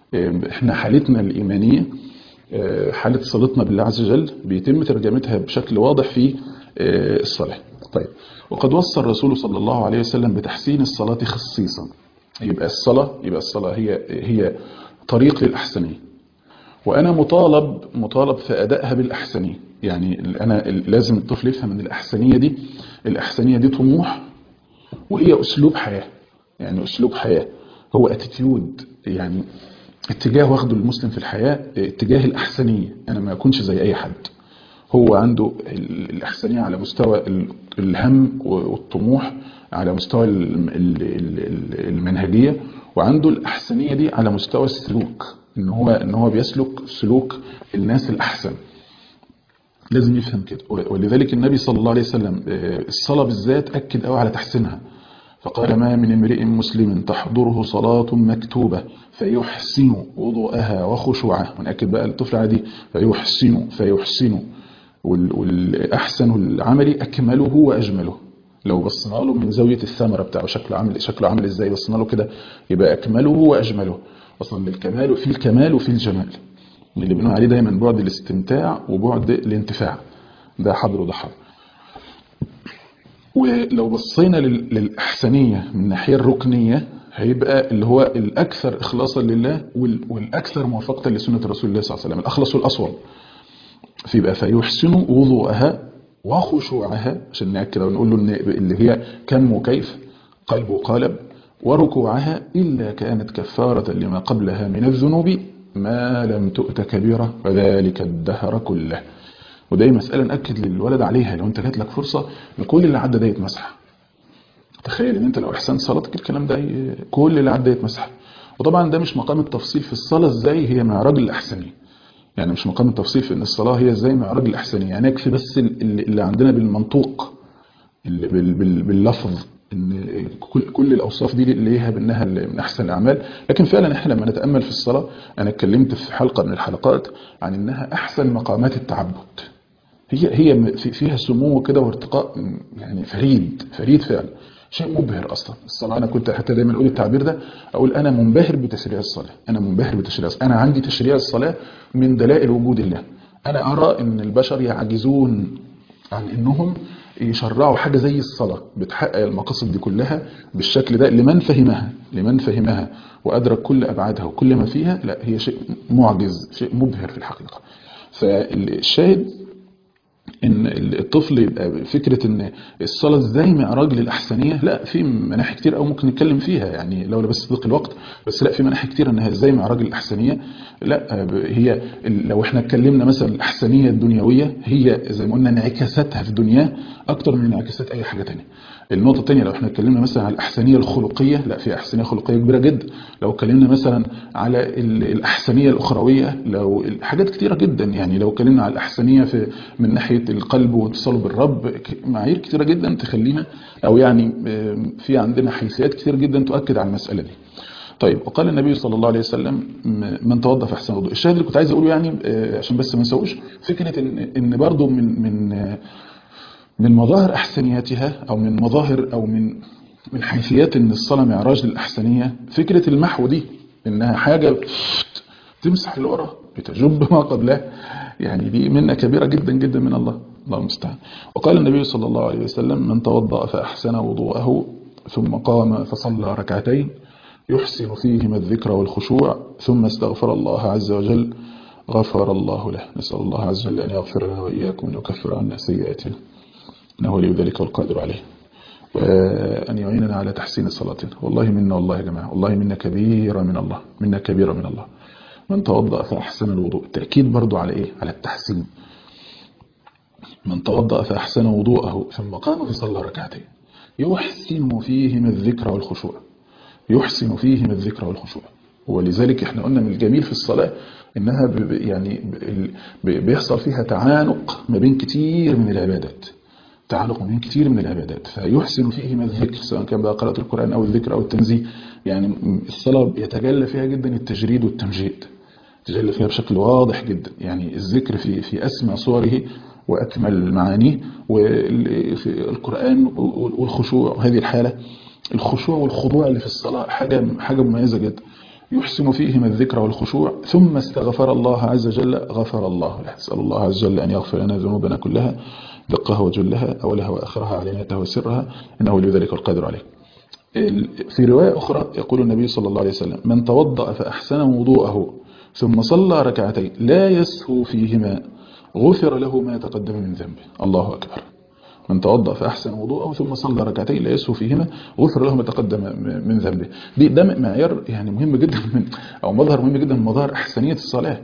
احنا حالتنا الإيمانية، حالة صلتنا بالله عز وجل بيتم ترجمتها بشكل واضح في الصلاة. طيب، وقد وصى الرسول صلى الله عليه وسلم بتحسين الصلاة خصيصا. يبقى الصلاة هي طريق للأحسنية، وأنا مطالب في أدائها بالأحسنية. يعني أنا لازم الطفل يفهم أن الأحسنية دي طموح، وهي أسلوب حياة. يعني أسلوب حياة هو اتيتيود، يعني اتجاه واخده المسلم في الحياة، اتجاه الأحسنية. أنا ما أكونش زي أي حد. هو عنده الأحسنية على مستوى الهم والطموح، على مستوى المنهجية، وعنده الأحسنية دي على مستوى السلوك، إن هو بيسلك سلوك الناس الأحسن. لازم يفهم كده. ولذلك النبي صلى الله عليه وسلم الصلاة بالذات أكد قوي على تحسينها، فقال: ما من امرئ مسلم تحضره صلاة مكتوبة فيحسن وضوءها وخشوعها. ونأكد بقى الطفل عادي، فيحسن والأحسن العمل أكمله وأجمله. لو بصنا له من زاوية الثمرة بتاعه، شكله عامل ازاي، بصنا له كده يبقى أكمله وأجمله. أصلا الكمال في الكمال وفي الجمال، اللي بنقول عليه دايما بعد الاستمتاع وبعد الانتفاع. ده حضر وده حضر. ولو بصينا للأحسنية من الناحية الركنية، هيبقى اللي هو الأكثر إخلاصا لله والأكثر موافقة لسنة رسول الله صلى الله عليه وسلم، الأخلص والأصوب. فيبقى فيحسن وضوءها وخشوعها، عشان نأكد ونقول له إن اللي هي كم وكيف، قلب وقالب، وركوعها إلا كانت كفارة لما قبلها من الذنوب ما لم تؤت كبيرة، وذلك الدهر كله. ودي مسألة نأكد للولد عليها. لو انت جات لك فرصة لكل اللي عدى ده يتمسح، تخيل ان انت لو احسنت صلاتك الكلام ده كل اللي عدى يتمسح. وطبعا ده مش مقام التفصيل في الصلاة ازاي هي معراج الأحسنية، يعني مش مقام التفصيل في ان الصلاة هي ازاي معراج الأحسنية. يعني يكفي بس اللي عندنا بالمنطوق، باللفظ، ان كل الاوصاف دي ليها بانها من احسن الاعمال. لكن فعلا احنا لما نتامل في الصلاه، انا اتكلمت في حلقه من الحلقات عن انها احسن مقامات التعبد. هي فيها سمو كده وارتقاء، يعني فريد فعلا، شيء مبهر. اصلا الصلاه، انا كنت حتى دايما اقول التعبير ده، اقول انا منبهر بتشريع الصلاه، انا عندي تشريع الصلاه من دلائل وجود الله. انا ارى ان البشر يعجزون عن انهم يشرعوا حاجه زي الصلاه بتحقق المقاصد دي كلها بالشكل ده، لمن فهمها وادرك كل ابعادها وكل ما فيها. لا، هي شيء معجز، شيء مبهر في الحقيقه. فالشاهد ان الطفل يبقى فكره ان الصلاه ازاي معراج للاحسنيه، لا، في مناحي كتير او ممكن نتكلم فيها، يعني لولا بس ضيق الوقت. بس لا، في مناحي كتير انها ازاي معراج للاحسنيه. لا، هي لو احنا اتكلمنا مثلا الاحسنيه الدنيويه، هي زي ما قلنا انعكاساتها في الدنيا اكتر من انعكاسات اي حاجه تانية. النقطة الثانية، لو احنا اتكلمنا مثلا على الأحسنية الخلقية، لا، في أحسنية خلقية كبيرة جدا. لو اتكلمنا مثلا على الأحسنية الأخروية، لو حاجات كتيرة جدا. يعني لو اتكلمنا على الأحسنية من ناحية القلب واتصاله بالرب، معايير كتيرة جدا تخلينا، أو يعني في عندنا حيثيات كتير جدا تؤكد على المسألة دي. طيب، وقال النبي صلى الله عليه وسلم: من توضأ فأحسن وضوء. الشاهد اللي كنت عايز أقوله، يعني عشان بس ما نسوش فكرة إن برضو من مظاهر أحسنياتها، أو من مظاهر، أو من حيثيات إن الصلاة معراج للأحسنية، فكرة المحو دي، إنها حاجة تمسح اللي ورا، بتجب ما قبلها. يعني دي منة كبيرة جدا جدا من الله المستعان. وقال النبي صلى الله عليه وسلم: من توضأ فأحسن وضوءه ثم قام فصلى ركعتين يحسن فيهما الذكر والخشوع ثم استغفر الله عز وجل غفر الله له. نسأل الله عز وجل أن يغفر لنا وإياكم ويكفر عنا سيئاتنا، إنه ولي ذلك والقادر عليه، وأن يعيننا على تحسين صلاتنا. والله منا، والله يا جماعة، والله منا كبيرة من الله، منا كبيرة من الله. من توضأ فأحسن الوضوء، تأكيد برضو على إيه؟ على التحسين. من توضأ فأحسن وضوءه ثم قام فصلى ركعتين يحسن فيهما الذكر والخشوع، يحسن فيهما الذكر والخشوع. ولذلك احنا قلنا من الجميل في الصلاة إنها بيحصل فيها تعانق ما بين كتير من العبادات، فيحسن فيهما الذكر، سواء كان بقى قراءة القرآن أو الذكر أو التنزيه. يعني الصلاة يتجلى فيها جدا التجريد والتمجيد، تجلى فيها بشكل واضح جدا. يعني الذكر في أسمى صوره وأكمل معانيه، وفي القرآن والخشوع. وهذه الحالة، الخشوع والخضوع اللي في الصلاة حاجة مميزة جدا. يحسن فيهما الذكر والخشوع ثم استغفر الله عز وجل غفر الله له. أسأل الله عز وجل أن يغفر لنا ذنوبنا كلها دقها وجلها أولها وآخرها علانيتها وسرها إنه ولي ذلك القادر عليه. في رواية أخرى يقول النبي صلى الله عليه وسلم: من توضأ فأحسن وضوءه ثم صلى ركعتين لا يسهو فيهما غفر له ما تقدم من ذنبه. الله أكبر. من توضأ فأحسن وضوءه ثم صلى ركعتين لا يسهو فيهما غفر له ما تقدم من ذنبه. ده معيار يعني مهم جدا أو مظهر مهم جدا من مظاهر أحسنية الصلاة،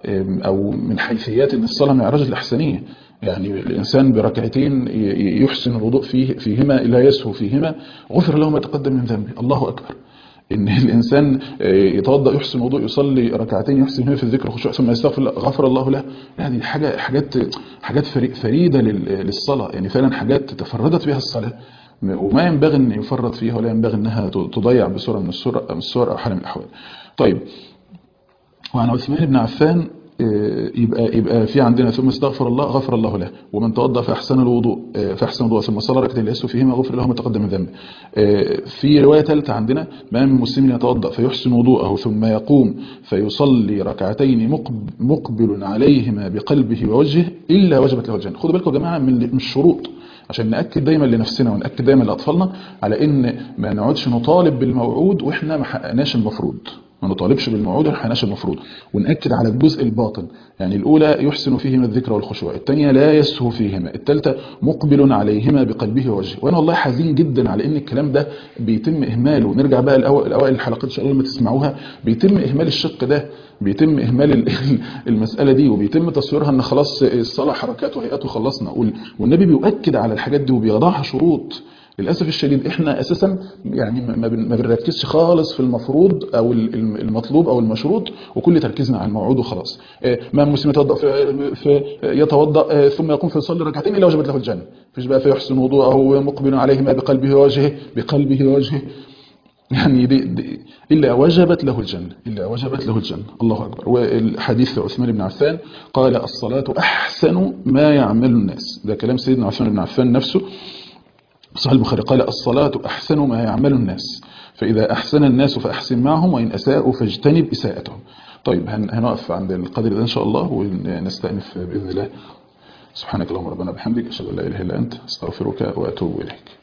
أو من حيثيات أن الصلاة معراج الأحسنية. يعني الإنسان بركعتين يحسن الوضوء فيهما لا يسهو فيهما غفر له ما تقدم من ذنبه. الله أكبر. ان الانسان يتوضا يحسن وضوء يصلي ركعتين يحسن فيها في الذكر والخشوع ثم يستغفر غفر الله له. يعني حاجات فريده للصلاه، يعني فعلا حاجات تفردت بها الصلاه وما ينبغي ان يفرط فيها ولا ينبغي انها تضيع بصوره من الصور او حال من الاحوال. طيب، وعن عثمان بن عفان يبقى في عندنا ثم استغفر الله غفر الله له، ومن توضأ فأحسن الوضوء ثم صلى ركعتين لا يسهو فيهما غفر له ما تقدم من ذنبه. في رواية ثالثة عندنا: ما من مسلم يتوضأ فيحسن وضوءه ثم يقوم فيصلي ركعتين مقبل عليهما بقلبه ووجهه إلا وجبت له الجنة. خدوا بالكم يا جماعة من الشروط، عشان نأكد دايما لنفسنا ونأكد دايما لأطفالنا على إن ما نقعدش نطالب بالموعود وإحنا ما حققناش المفروض. ما نطالبش بالموعود وما حققناش المفروض، ونأكد على الجزء الباطن. يعني الأولى يحسن فيهما الذكر والخشوع، الثانية لا يسهو فيهما، الثالثة مقبل عليهما بقلبه ووجهه. وأنا والله حزين جدا على إن الكلام ده بيتم إهماله. نرجع بقى الأوائل الحلقات إن شاء الله لما تسمعوها، بيتم إهمال الشق ده، بيتم إهمال المسألة دي، وبيتم تصويرها إن خلاص الصلاة حركات وهيئات وخلصنا. والنبي بيؤكد على الحاجات دي وبيضعها شروط. للأسف الشديد احنا اساسا يعني ما بنركزش خالص في المفروض او المطلوب او المشروط، وكل تركيزنا على الموعود وخلاص. ما مسلم يتوضا ثم يقوم فيصلي ركعتين الا وجبت له الجنه. مفيش بقى فيحسن وضوءه مقبل عليهما بقلبه ووجهه يعني دي الا وجبت له الجنه. الله اكبر. والحديث عثمان بن عفان قال: الصلاه احسن ما يعمل الناس. ده كلام سيدنا عثمان بن عفان نفسه، صحيح البخاري. قال: الصلاة أحسن ما يعمل الناس، فإذا أحسن الناس فأحسن معهم، وإن أساءوا فاجتنب إساءتهم. طيب، هنقف عند القدر ده إن شاء الله ونستأنف بإذن الله. سبحانك اللهم ربنا بحمدك، أشهد أن لا إله إلا أنت، أستغفرك وأتوب إليك.